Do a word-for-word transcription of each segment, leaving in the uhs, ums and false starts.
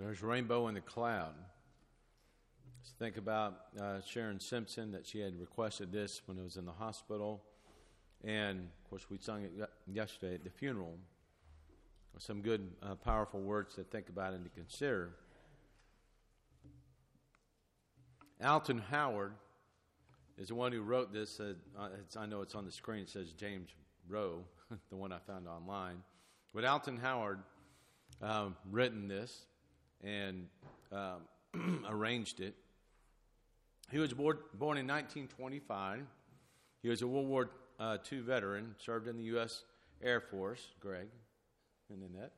There's a rainbow in the cloud. Let's think about uh, Sharon Simpson, that she had requested this when it was in the hospital. And, of course, we sung it yesterday at the funeral. Some good, uh, powerful words to think about and to consider. Alton Howard is the one who wrote this. Uh, it's, I know it's on the screen. It says James Rowe, the one I found online. But Alton Howard um, written this and um, arranged it. He was born, born in nineteen twenty-five. He was a World War uh, Two veteran, served in the U S Air Force. Greg, and Annette.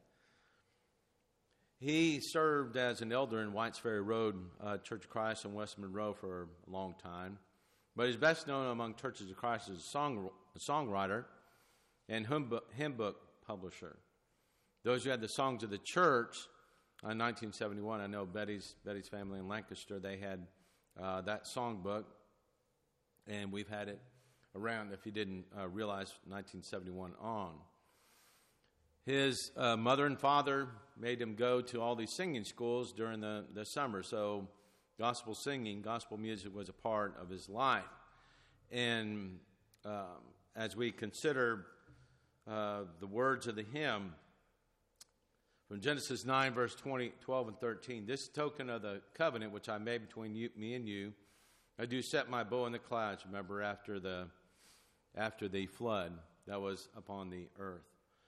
He served as an elder in Whites Ferry Road uh, Church of Christ in West Monroe for a long time. But he's best known among Churches of Christ as a, song, a songwriter and hymn book, hymn book publisher. Those who had the Songs of the Church in nineteen seventy-one, I know Betty's, Betty's family in Lancaster, they had uh, that songbook, and we've had it around, if you didn't uh, realize, nineteen seventy-one on. His uh, mother and father made him go to all these singing schools during the, the summer, so gospel singing, gospel music was a part of his life. And um, as we consider uh, the words of the hymn, from Genesis nine, verse twenty, twelve, and thirteen, this token of the covenant which I made between you, me and you, I do set my bow in the clouds, remember, after the, after the flood that was upon the earth.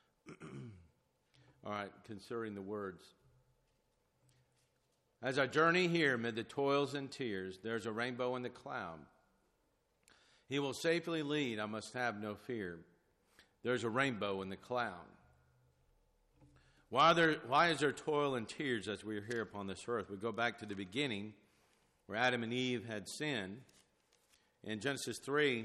All right, considering the words. As I journey here amid the toils and tears, there's a rainbow in the cloud. He will safely lead, I must have no fear. There's a rainbow in the cloud. Why, are there, why is there toil and tears as we are here upon this earth? We go back to the beginning where Adam and Eve had sinned. In Genesis three,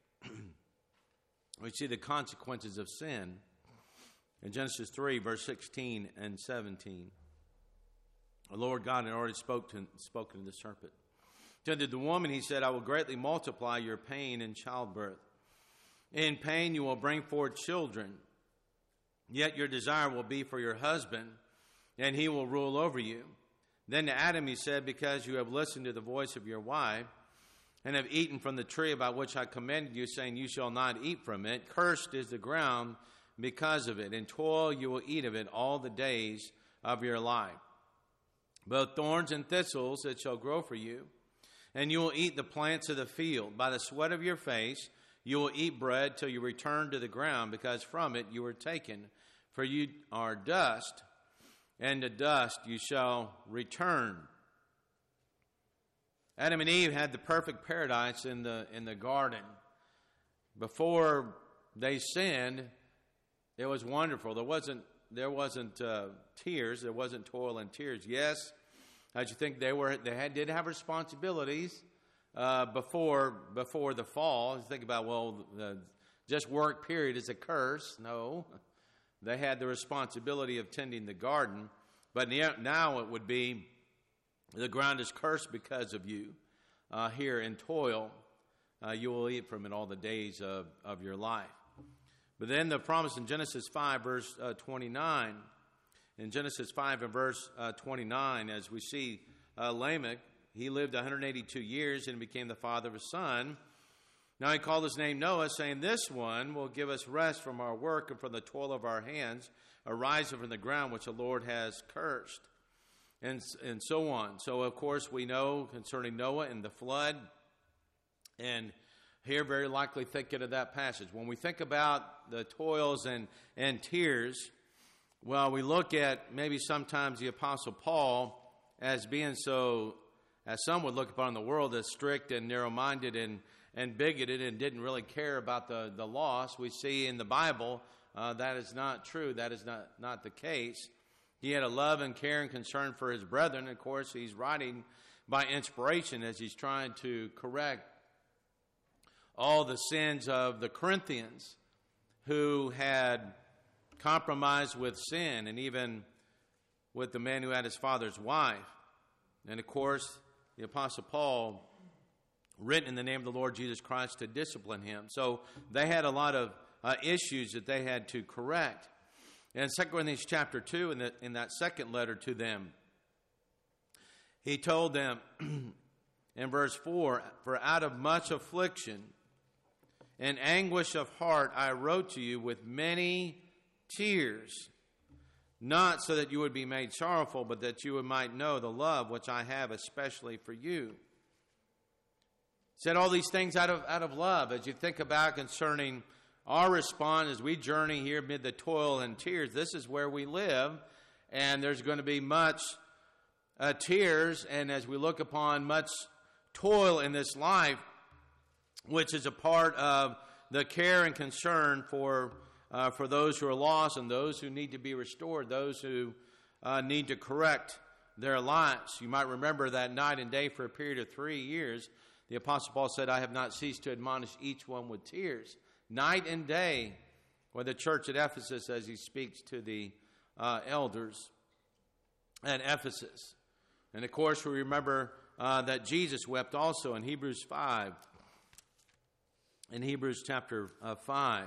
we see the consequences of sin. In Genesis three, verse sixteen and seventeen, the Lord God had already spoke to, spoken to the serpent. To the woman, he said, I will greatly multiply your pain in childbirth. In pain you will bring forth children. Yet your desire will be for your husband, and he will rule over you. Then to Adam he said, because you have listened to the voice of your wife, and have eaten from the tree about which I commanded you, saying, you shall not eat from it. Cursed is the ground because of it. In toil you will eat of it all the days of your life. Both thorns and thistles it shall grow for you, and you will eat the plants of the field. By the sweat of your face you will eat bread till you return to the ground, because from it you were taken. For you are dust, and to dust you shall return. Adam and Eve had the perfect paradise in the in the garden. Before they sinned, it was wonderful. There wasn't there wasn't uh, tears. There wasn't toil and tears. Yes, as you think they were, they had, did have responsibilities uh, before before the fall. You think about, well, the, just work period is a curse. No, they had the responsibility of tending the garden. But now it would be, the ground is cursed because of you. Uh, here in toil, uh, you will eat from it all the days of, of your life. But then the promise in Genesis five, verse uh, twenty-nine, in Genesis five and verse uh, twenty-nine, as we see uh, Lamech, he lived one hundred eighty-two years and became the father of a son. Now he called his name Noah, saying, this one will give us rest from our work and from the toil of our hands, arising from the ground which the Lord has cursed. And, and so on. So, of course, we know concerning Noah and the flood, and here very likely thinking of that passage. When we think about the toils and, and tears, well, we look at maybe sometimes the Apostle Paul as being so, as some would look upon the world, as strict and narrow-minded and, and bigoted and didn't really care about the, the lost. We see in the Bible uh, that is not true. That is not, not the case. He had a love and care and concern for his brethren. Of course, he's writing by inspiration as he's trying to correct all the sins of the Corinthians who had compromised with sin, and even with the man who had his father's wife. And of course, the Apostle Paul, written in the name of the Lord Jesus Christ to discipline him. So they had a lot of uh, issues that they had to correct. In Second Corinthians chapter two, in, the, in that second letter to them, he told them in verse four, "For out of much affliction and anguish of heart I wrote to you with many tears, not so that you would be made sorrowful, but that you might know the love which I have especially for you." Said all these things out of out of love. As you think about concerning our response as we journey here amid the toil and tears, this is where we live, and there's going to be much uh, tears, and as we look upon much toil in this life, which is a part of the care and concern for uh, for those who are lost and those who need to be restored, those who uh, need to correct their lives. You might remember that night and day for a period of three years, the Apostle Paul said, "I have not ceased to admonish each one with tears." Night and day, with the church at Ephesus, as he speaks to the uh, elders at Ephesus. And of course, we remember uh, that Jesus wept also in Hebrews five. In Hebrews chapter uh, five.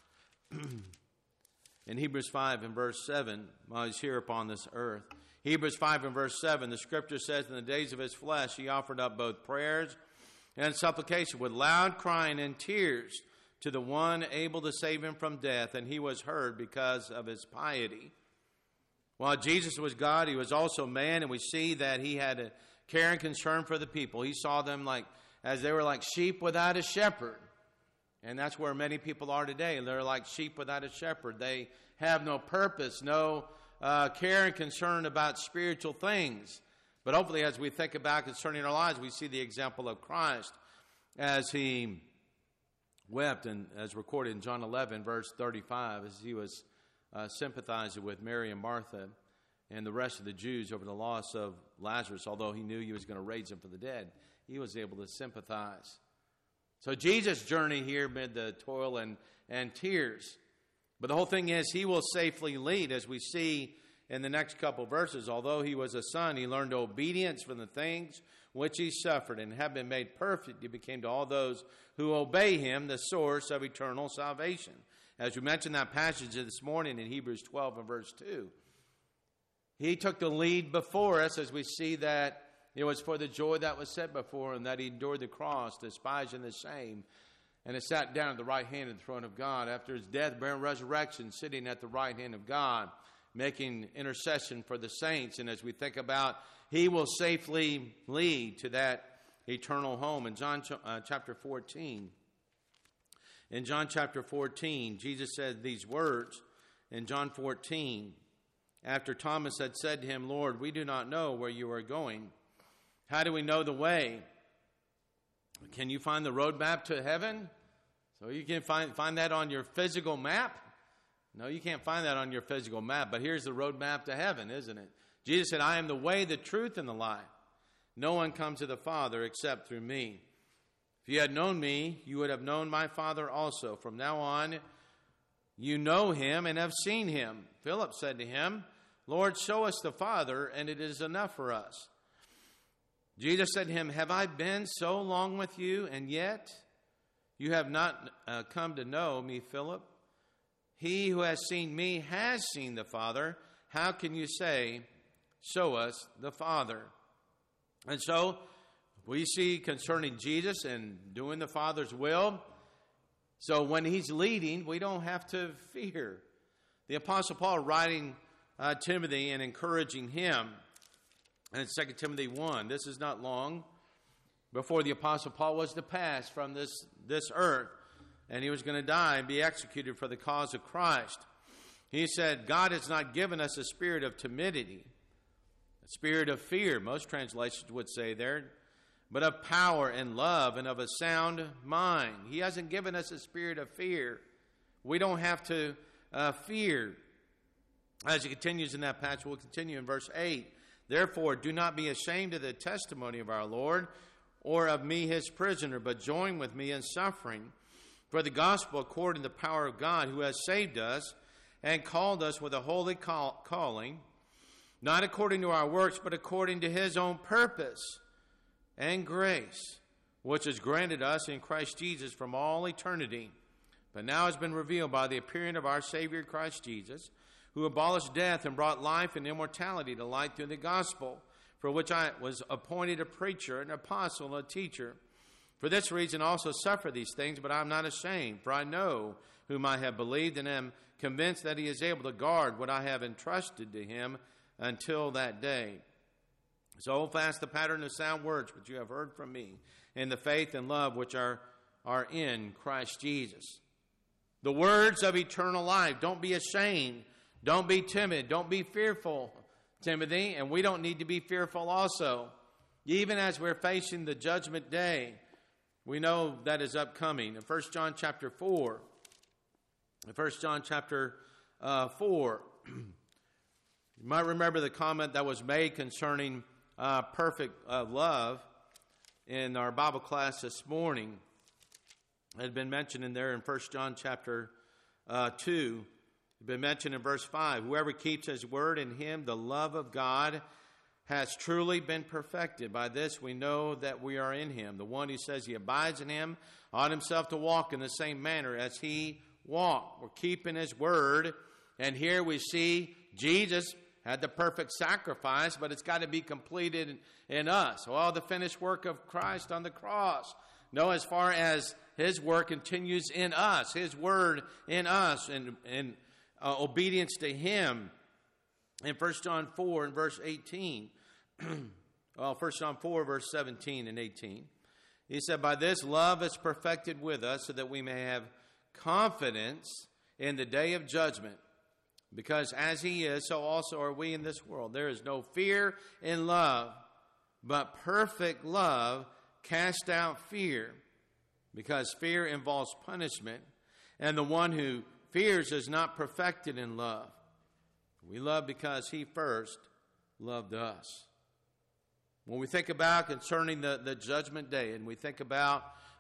In Hebrews five and verse seven, while he's here upon this earth. Hebrews five and verse seven, the scripture says, "In the days of his flesh he offered up both prayers and supplication with loud crying and tears to the one able to save him from death, and he was heard because of his piety." While Jesus was God, he was also man, and we see that he had a care and concern for the people. He saw them like as they were like sheep without a shepherd. And that's where many people are today. They're like sheep without a shepherd. They have no purpose, no uh, care and concern about spiritual things. But hopefully, as we think about concerning our lives, we see the example of Christ as he wept, and as recorded in John eleven, verse thirty-five, as he was uh, sympathizing with Mary and Martha and the rest of the Jews over the loss of Lazarus. Although he knew he was going to raise him from the dead, he was able to sympathize. So Jesus' journey here amid the toil and, and tears. But the whole thing is, he will safely lead, as we see in the next couple verses. Although he was a son, he learned obedience from the things which he suffered, and have been made perfect, he became to all those who obey him the source of eternal salvation. As we mentioned that passage this morning in Hebrews twelve and verse two. He took the lead before us, as we see that it was for the joy that was set before him that he endured the cross, despising the shame, and has sat down at the right hand of the throne of God. After his death, burial, and resurrection, sitting at the right hand of God, making intercession for the saints. And as we think about, he will safely lead to that eternal home. In John uh, chapter fourteen, in John chapter fourteen, Jesus said these words in John fourteen, after Thomas had said to him, "Lord, we do not know where you are going. How do we know the way? Can you find the road map to heaven?" So you can find, find that on your physical map? No, you can't find that on your physical map, but here's the road map to heaven, isn't it? Jesus said, "I am the way, the truth, and the life. No one comes to the Father except through me. If you had known me, you would have known my Father also. From now on, you know him and have seen him." Philip said to him, "Lord, show us the Father, and it is enough for us." Jesus said to him, "Have I been so long with you, and yet you have not uh, come to know me, Philip? He who has seen me has seen the Father. How can you say, 'Show us the Father'?" And so we see concerning Jesus and doing the Father's will. So when he's leading, we don't have to fear. The Apostle Paul writing uh, Timothy and encouraging him. And in Second Timothy one, this is not long before the Apostle Paul was to pass from this, this earth, and he was going to die and be executed for the cause of Christ. He said, "God has not given us a spirit of timidity, a spirit of fear," most translations would say there, "but of power and love and of a sound mind." He hasn't given us a spirit of fear. We don't have to uh, fear. As he continues in that passage, we'll continue in verse eight. "Therefore, do not be ashamed of the testimony of our Lord, or of me his prisoner, but join with me in suffering for the gospel according to the power of God, who has saved us and called us with a holy call- calling, not according to our works, but according to his own purpose and grace, which is granted us in Christ Jesus from all eternity, but now has been revealed by the appearing of our Savior Christ Jesus, who abolished death and brought life and immortality to light through the gospel, for which I was appointed a preacher, an apostle, a teacher. For this reason also suffer these things, but I am not ashamed, for I know whom I have believed, and am convinced that he is able to guard what I have entrusted to him until that day. So hold fast the pattern of sound words which you have heard from me, and the faith and love which are, are in Christ Jesus. The words of eternal life. Don't be ashamed. Don't be timid. Don't be fearful, Timothy. And we don't need to be fearful also. Even as we're facing the judgment day, we know that is upcoming. In First John chapter four, in First John chapter uh, four, you might remember the comment that was made concerning uh, perfect uh, love in our Bible class this morning. It had been mentioned in there in First John chapter uh, two. It had been mentioned in verse five. Whoever keeps his word, in him the love of God has truly been perfected. By this we know that we are in him. The one who says he abides in him ought himself to walk in the same manner as he walked. We're keeping his word. And here we see Jesus had the perfect sacrifice, but it's got to be completed in us. Well, the finished work of Christ on the cross. No, as far as his work continues in us, his word in us, and, and uh, obedience to him. In First John four and verse eighteen, well, First John four, verse seventeen and eighteen, he said, by this love is perfected with us, so that we may have confidence in the day of judgment. Because as he is, so also are we in this world. There is no fear in love, but perfect love casts out fear, because fear involves punishment, and the one who fears is not perfected in love. We love because he first loved us. When we think about concerning the, the judgment day, and we think about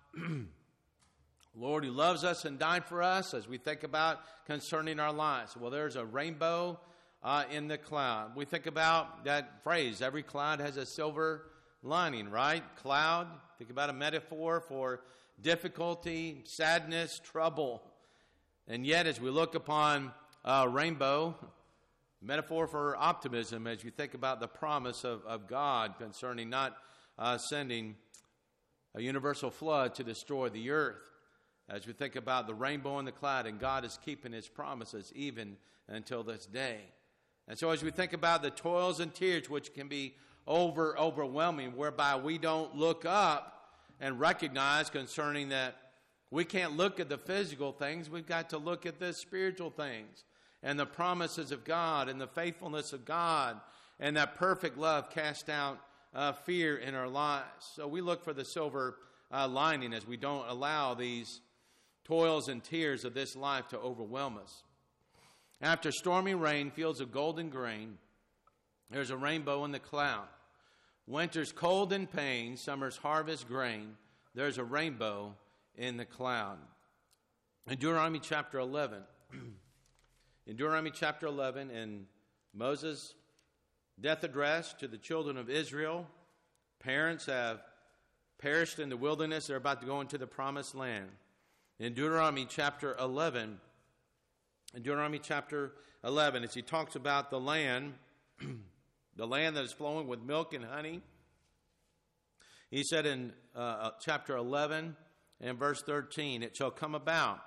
Lord who loves us and died for us, as we think about concerning our lives, well, there's a rainbow uh, in the cloud. We think about that phrase, every cloud has a silver lining, right? Cloud, think about a metaphor for difficulty, sadness, trouble. And yet, as we look upon a rainbow, metaphor for optimism, as you think about the promise of, of God concerning not uh, sending a universal flood to destroy the earth. As we think about the rainbow in the cloud, and God is keeping his promises even until this day. And so as we think about the toils and tears, which can be over overwhelming, whereby we don't look up and recognize concerning that we can't look at the physical things, we've got to look at the spiritual things and the promises of God and the faithfulness of God, and that perfect love casts out uh, fear in our lives. So we look for the silver uh, lining as we don't allow these toils and tears of this life to overwhelm us. After stormy rain, fields of golden grain, there's a rainbow in the cloud. Winter's cold and pain, summer's harvest grain, there's a rainbow in the cloud. In Deuteronomy chapter eleven, in Deuteronomy chapter eleven, in Moses' death address to the children of Israel, parents have perished in the wilderness. They're about to go into the promised land. In Deuteronomy chapter eleven, in Deuteronomy chapter eleven, as he talks about the land, the land that is flowing with milk and honey, he said in uh, chapter eleven and verse thirteen, it shall come about,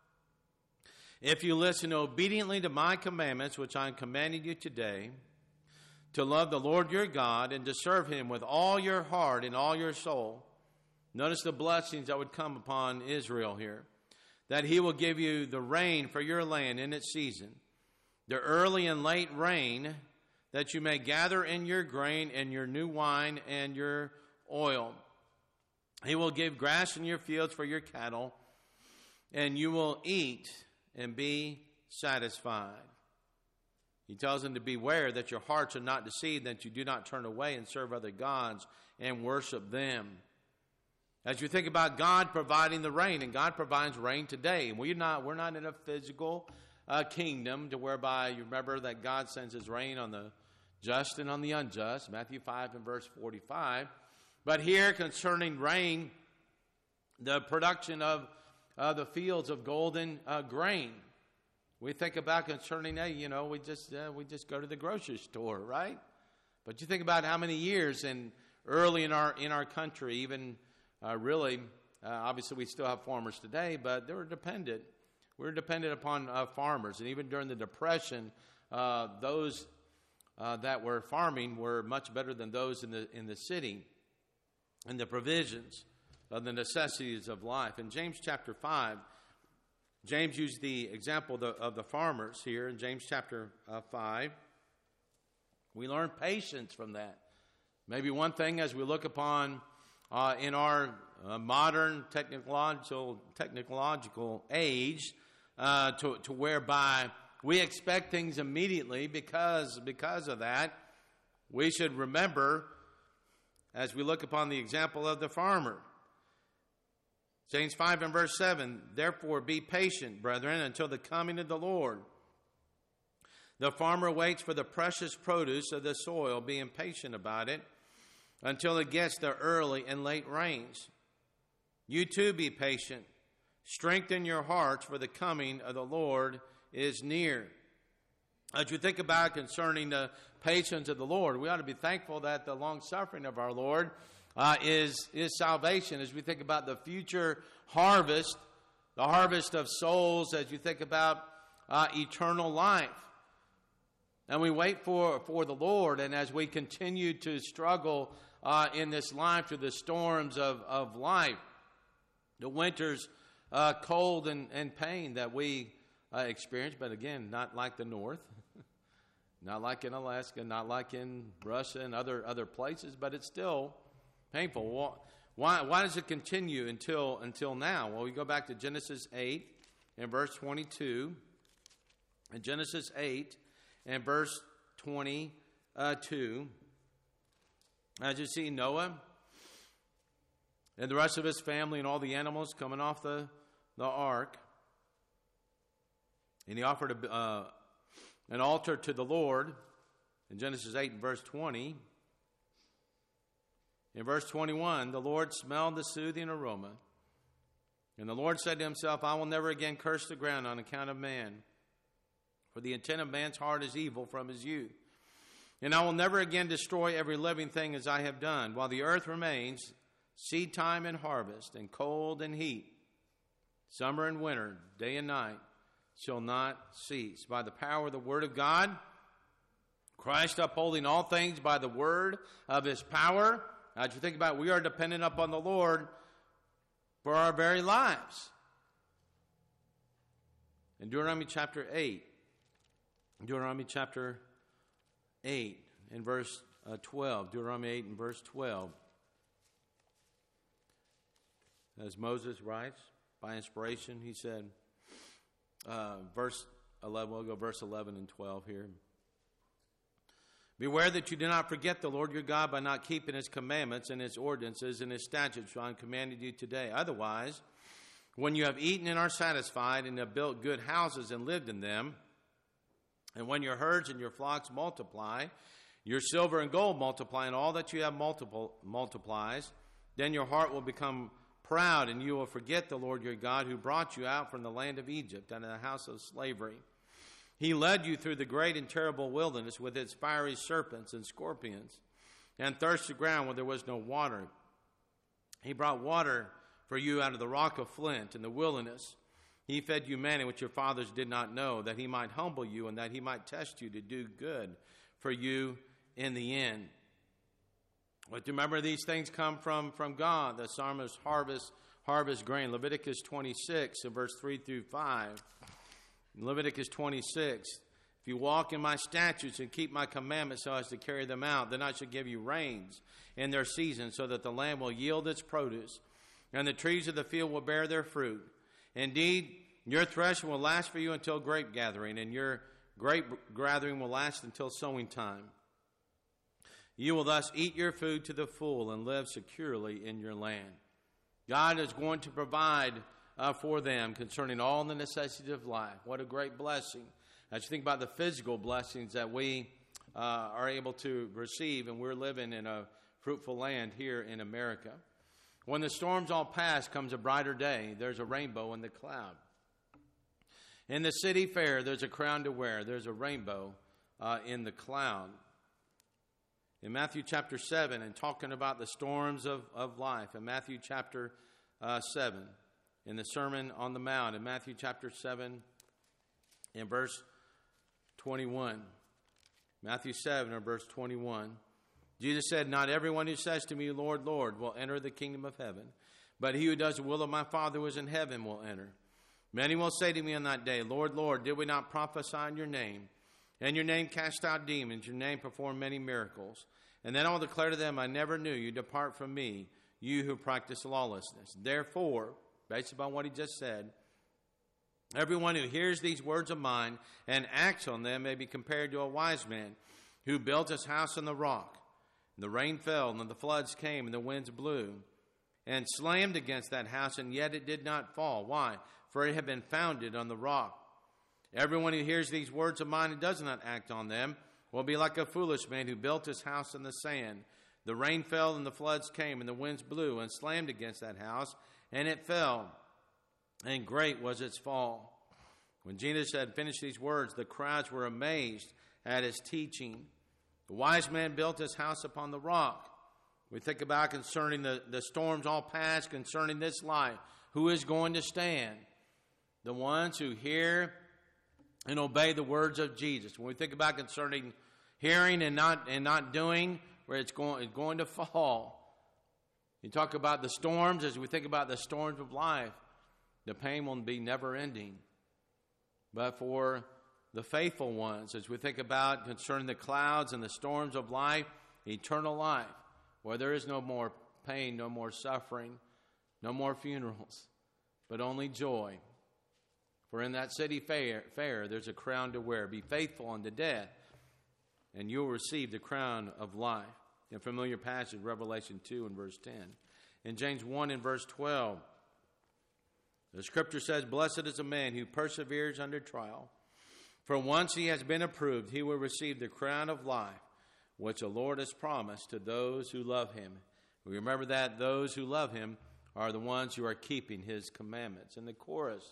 if you listen obediently to my commandments, which I am commanding you today, to love the Lord your God and to serve him with all your heart and all your soul. Notice the blessings that would come upon Israel here. That he will give you the rain for your land in its season, the early and late rain, that you may gather in your grain and your new wine and your oil. He will give grass in your fields for your cattle, and you will eat and be satisfied. He tells them to beware that your hearts are not deceived, that you do not turn away and serve other gods and worship them. As you think about God providing the rain, and God provides rain today, and we're not, we're not in a physical uh, kingdom to whereby you remember that God sends his rain on the just and on the unjust, Matthew five and verse forty-five. But here concerning rain, the production of uh, the fields of golden uh, grain. We think about concerning, hey, you know, we just uh, we just go to the grocery store, right? But you think about how many years and early in our in our country, even uh, really, uh, obviously we still have farmers today, but they were dependent. We were dependent upon uh, farmers, and even during the Depression, uh, those uh, that were farming were much better than those in the in the city, and the provisions of the necessities of life. In James chapter five, James used the example of the, of the farmers here in James chapter uh, five. We learn patience from that. Maybe one thing as we look upon uh, in our uh, modern technological technological age, uh, to, to whereby we expect things immediately because because of that, we should remember as we look upon the example of the farmer. James five and verse seven, therefore be patient, brethren, until the coming of the Lord. The farmer waits for the precious produce of the soil, being patient about it, until it gets the early and late rains. You too be patient. Strengthen your hearts, for the coming of the Lord is near. As you think about concerning the patience of the Lord, we ought to be thankful that the long suffering of our Lord uh, is, is salvation. As we think about the future harvest, the harvest of souls, as you think about uh, eternal life. And we wait for, for the Lord, and as we continue to struggle uh, in this life through the storms of, of life, the winters, uh, cold and, and pain that we uh, experience, but again, not like the North, not like in Alaska, not like in Russia and other, other places, but it's still painful. Why, why does it continue until, until now? Well, we go back to Genesis eight and verse twenty-two. In Genesis eight, and verse twenty-two, as you see Noah and the rest of his family and all the animals coming off the, the ark, and he offered a, uh, an altar to the Lord in Genesis eight and verse twenty. In verse twenty-one, the Lord smelled the soothing aroma, and the Lord said to himself, I will never again curse the ground on account of man, for the intent of man's heart is evil from his youth. And I will never again destroy every living thing as I have done. While the earth remains, seed time and harvest, and cold and heat, summer and winter, day and night, shall not cease. By the power of the word of God, Christ upholding all things by the word of his power. As you think about it, we are dependent upon the Lord for our very lives. In Deuteronomy chapter eight, Deuteronomy chapter eight and verse uh, twelve. Deuteronomy eight and verse twelve. As Moses writes, by inspiration, he said, uh, verse eleven, we'll go verse eleven and twelve here. Beware that you do not forget the Lord your God by not keeping his commandments and his ordinances and his statutes which I commanded you today. Otherwise, when you have eaten and are satisfied and have built good houses and lived in them, and when your herds and your flocks multiply, your silver and gold multiply, and all that you have multiple, multiplies, then your heart will become proud, and you will forget the Lord your God who brought you out from the land of Egypt out of the house of slavery. He led you through the great and terrible wilderness with its fiery serpents and scorpions, and thirsty ground where there was no water. He brought water for you out of the rock of flint in the wilderness. He fed you manna which your fathers did not know, that he might humble you and that he might test you to do good for you in the end. But remember, these things come from, from God. The psalmist harvest, harvest grain. Leviticus twenty-six, in verse three through five. In Leviticus twenty-six, if you walk in my statutes and keep my commandments so as to carry them out, then I shall give you rains in their season, so that the land will yield its produce, and the trees of the field will bear their fruit. Indeed, your threshing will last for you until grape gathering, and your grape gathering will last until sowing time. You will thus eat your food to the full and live securely in your land. God is going to provide uh, for them concerning all the necessities of life. What a great blessing. As you think about the physical blessings that we uh, are able to receive, and we're living in a fruitful land here in America. When the storms all pass comes a brighter day. There's a rainbow in the cloud. In the city fair, there's a crown to wear. There's a rainbow uh, in the cloud. in Matthew chapter seven and talking about the storms of, of life. In Matthew chapter uh, seven, in the Sermon on the Mount, in Matthew chapter seven, in verse twenty-one. Matthew seven, or verse twenty-one. Jesus said, "Not everyone who says to me, 'Lord, Lord,' will enter the kingdom of heaven, but he who does the will of my Father who is in heaven will enter. Many will say to me on that day, 'Lord, Lord, did we not prophesy in your name? And your name cast out demons, your name performed many miracles. And then I will declare to them, I never knew you. Depart from me, you who practice lawlessness.' Therefore," based upon what he just said, "everyone who hears these words of mine and acts on them may be compared to a wise man who built his house on the rock. And the rain fell, and the floods came, and the winds blew, and slammed against that house, and yet it did not fall." Why? "For it had been founded on the rock. Everyone who hears these words of mine and does not act on them will be like a foolish man who built his house on the sand. The rain fell, and the floods came, and the winds blew, and slammed against that house, and it fell, and great was its fall." When Jesus had finished these words, the crowds were amazed at his teaching. The wise man built his house upon the rock. We think about concerning the, the storms all past, concerning this life. Who is going to stand? The ones who hear and obey the words of Jesus. When we think about concerning hearing and not and not doing, where it's going, it's going to fall. You talk about the storms, as we think about the storms of life, the pain will be never ending. But for the faithful ones, as we think about concerning the clouds and the storms of life, eternal life, where there is no more pain, no more suffering, no more funerals, but only joy. For in that city fair, fair, there's a crown to wear. Be faithful unto death, and you'll receive the crown of life. In a familiar passage, Revelation two and verse ten. In James one and verse twelve, the scripture says, "Blessed is a man who perseveres under trial. For once he has been approved, he will receive the crown of life, which the Lord has promised to those who love him." We remember that those who love him are the ones who are keeping his commandments. In the chorus,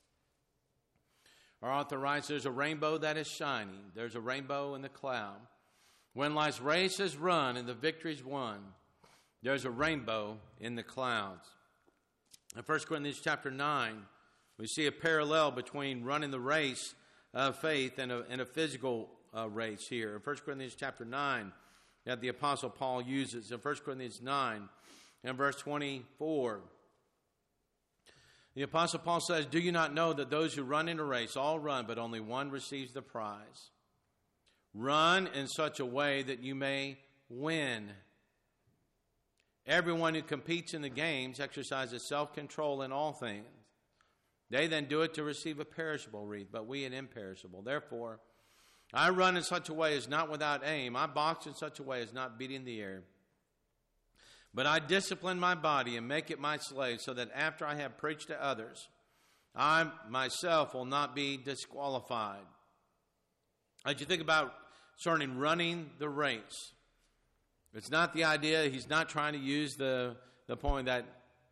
our author writes, "There's a rainbow that is shining. There's a rainbow in the cloud. When life's race is run and the victory's won, there's a rainbow in the clouds." In First Corinthians chapter nine, we see a parallel between running the race of faith and a, and a physical uh, race here. In First Corinthians chapter nine, that the Apostle Paul uses. In First Corinthians nine and verse twenty-four, the Apostle Paul says, "Do you not know that those who run in a race all run, but only one receives the prize? Run in such a way that you may win. Everyone who competes in the games exercises self-control in all things. They then do it to receive a perishable wreath, but we an imperishable. Therefore, I run in such a way as not without aim. I box in such a way as not beating the air. But I discipline my body and make it my slave, so that after I have preached to others, I myself will not be disqualified." As you think about concerning running the race, it's not the idea, he's not trying to use the, the point that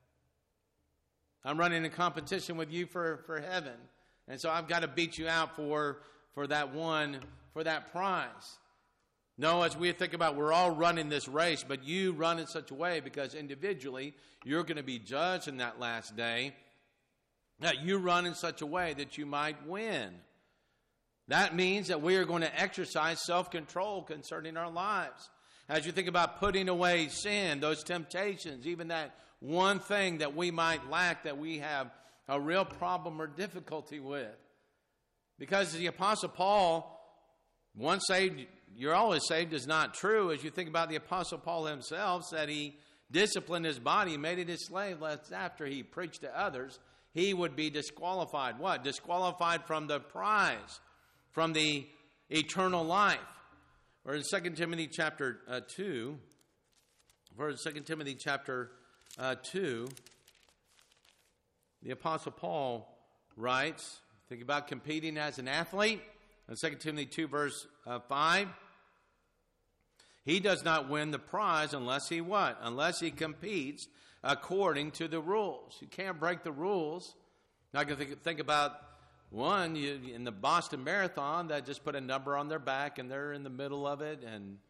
I'm running in competition with you for, for heaven. And so I've got to beat you out for, for that one, for that prize. No, as we think about, we're all running this race, but you run in such a way because individually you're going to be judged in that last day, that you run in such a way that you might win. That means that we are going to exercise self-control concerning our lives. As you think about putting away sin, those temptations, even that one thing that we might lack that we have a real problem or difficulty with. Because the Apostle Paul, once saved, you're always saved is not true. As you think about the Apostle Paul himself, said he disciplined his body, made it his slave, lest after he preached to others, he would be disqualified. What? Disqualified from the prize, from the eternal life. Or in Second Timothy chapter uh, two, or in Second Timothy chapter uh, two, the Apostle Paul writes, think about competing as an athlete. In Second Timothy two, verse uh, five, he does not win the prize unless he what? Unless he competes according to the rules. You can't break the rules. Now I can think, think about one, you, in the Boston Marathon, that just put a number on their back and they're in the middle of it, and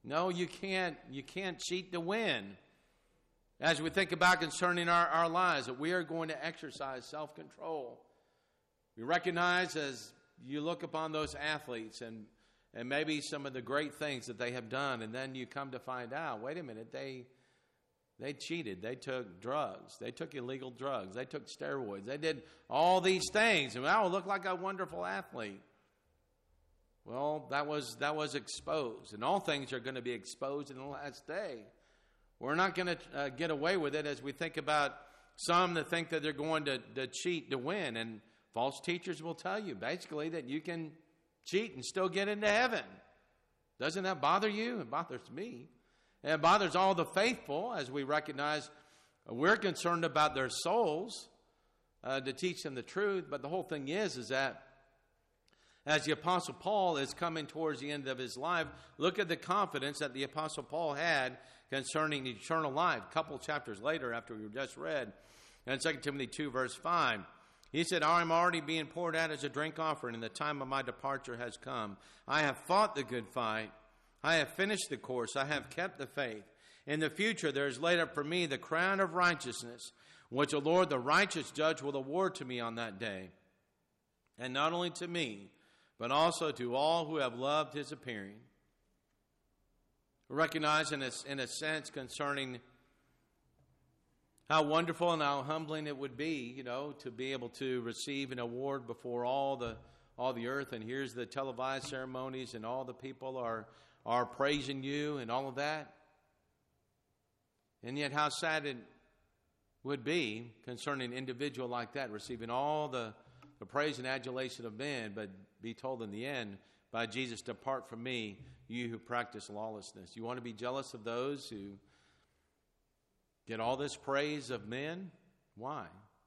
No, you can't. You can't cheat to win. As we think about concerning our, our lives, that we are going to exercise self-control. We recognize as you look upon those athletes and, and maybe some of the great things that they have done, and then you come to find out, wait a minute, they they cheated. They took drugs. They took illegal drugs. They took steroids. They did all these things. And I will look like a wonderful athlete. Well, that was that was exposed. And all things are going to be exposed in the last day. We're not going to uh, get away with it as we think about some that think that they're going to, to cheat to win. And false teachers will tell you basically that you can cheat and still get into heaven. Doesn't that bother you? It bothers me. And it bothers all the faithful as we recognize we're concerned about their souls uh, to teach them the truth. But the whole thing is, is that as the Apostle Paul is coming towards the end of his life, look at the confidence that the Apostle Paul had concerning eternal life. A couple chapters later, after we just read, in Second Timothy two, verse five, he said, I am already being poured out as a drink offering, and the time of my departure has come. I have fought the good fight. I have finished the course. I have kept the faith. In the future there is laid up for me the crown of righteousness, which the Lord, the righteous judge, will award to me on that day. And not only to me, but also to all who have loved his appearing. Recognize in a, in a sense concerning how wonderful and how humbling it would be, you know, to be able to receive an award before all the all the earth. And here's the televised ceremonies, and all the people are are praising you and all of that. And yet how sad it would be concerning an individual like that, receiving all the, the praise and adulation of men, but be told in the end by Jesus, depart from me, you who practice lawlessness. You want to be jealous of those who get all this praise of men? Why?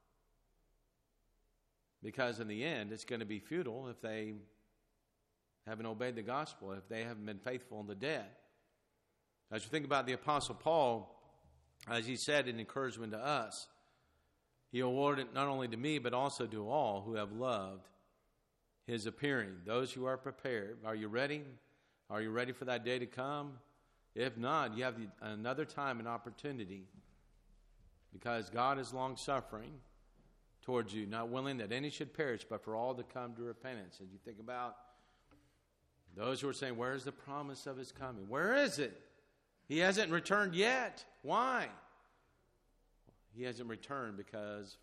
Because in the end, it's going to be futile if they haven't obeyed the gospel, if they haven't been faithful in the death. As you think about the Apostle Paul, as he said in encouragement to us, he awarded it not only to me, but also to all who have loved his appearing, those who are prepared. Are you ready? Are you ready for that day to come? If not, you have another time and opportunity, because God is long-suffering towards you, not willing that any should perish, but for all to come to repentance. As you think about those who are saying, where's the promise of his coming? Where is it? He hasn't returned yet. Why? He hasn't returned because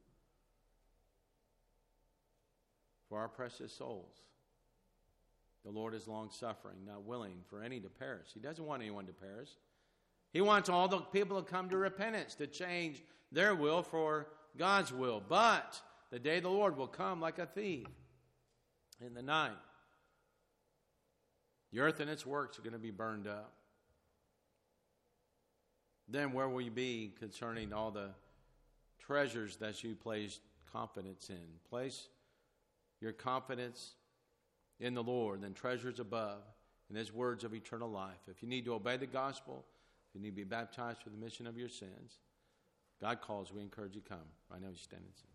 for our precious souls, the Lord is long-suffering, not willing for any to perish. He doesn't want anyone to perish. He wants all the people to come to repentance, to change their will for God's will. But the day of the Lord will come like a thief in the night. The earth and its works are going to be burned up. Then where will you be concerning all the treasures that you place confidence in? Place your confidence in the Lord, and treasures above, and his words of eternal life. If you need to obey the gospel, if you need to be baptized for the remission of your sins, God calls, we encourage you to come. Right now, you stand and sing.